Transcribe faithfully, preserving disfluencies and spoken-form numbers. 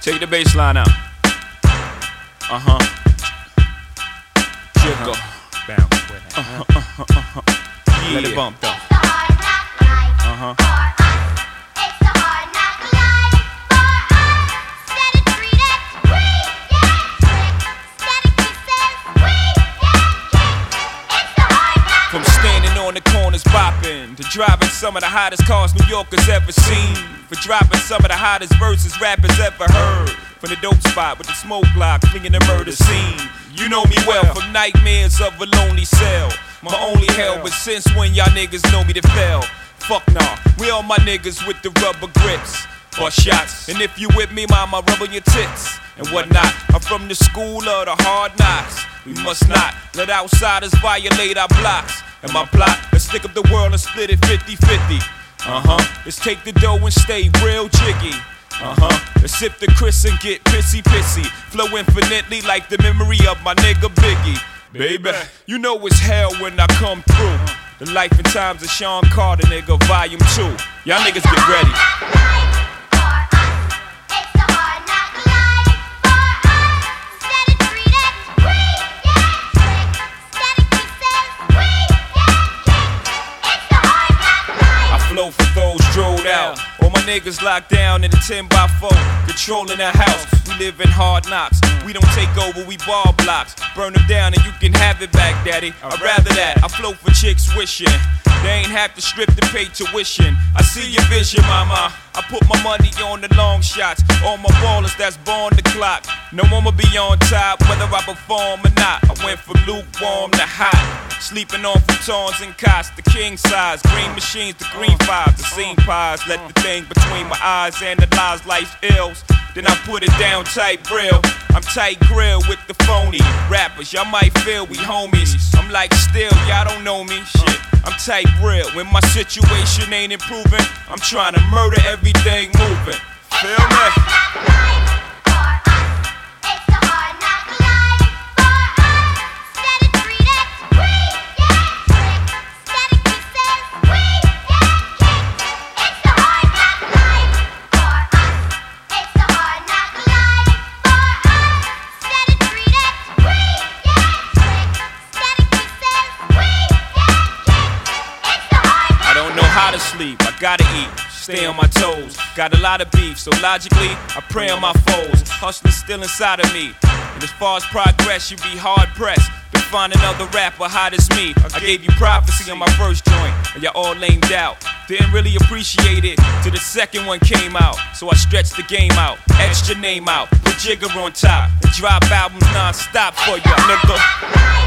Take the bass line out. Uh-huh. Jiggle. Bounce with it. Uh-huh, uh-huh, uh-huh. Yeah. Let it bump though. Uh-huh. From standing on the corners bopping to driving some of the hottest cars New Yorkers ever seen, for dropping some of the hottest verses rappers ever heard, from the dope spot with the smoke block flinging the murder scene. You know me well from nightmares of a lonely cell, my only hell, but since when y'all niggas know me to fail? Fuck nah, we all my niggas with the rubber grips, bust shots, and if you with me, mama, rub on your tits and whatnot. I'm from the school of the hard knocks. We must not let outsiders violate our blocks. And my plot, let's stick up the world and split it fifty fifty. Uh-huh, let's take the dough and stay real jiggy. Uh-huh, let's sip the Chris and get pissy pissy. Flow infinitely like the memory of my nigga Biggie. Baby, you know it's hell when I come through. The life and times of Sean Carter, nigga, volume two. Y'all niggas get ready. Flow for those drilled out. All my niggas locked down in a ten by four, controlling the house. We live in hard knocks. We don't take over, we ball blocks. Burn them down and you can have it back, daddy. I'd rather that. I flow for chicks wishing they ain't have to strip to pay tuition. I see your vision, mama. I put my money on the long shots. All my ballers that's born the clock. No one will be on top, whether I perform or not. I went from lukewarm to hot. Sleeping on futons and cots, the king size. Green machines, the green fives, the scene pies. Let the thing between my eyes analyze life's ills. Then I put it down tight real. I'm tight grill with the phony rappers. Y'all might feel we homies. I'm like still, y'all don't know me. Shit, I'm tight real. When my situation ain't improving, I'm trying to murder everything moving. Feel me? How to sleep, I gotta eat, stay on my toes. Got a lot of beef, so logically, I pray on my foes. Hustler's still inside of me, and as far as progress, you be hard pressed to find another rapper hot as me. I gave you prophecy on my first joint, and y'all all lamed out. Didn't really appreciate it till the second one came out, so I stretched the game out, etched your name out, put Jigger on top, and drop albums non-stop for ya, nigga.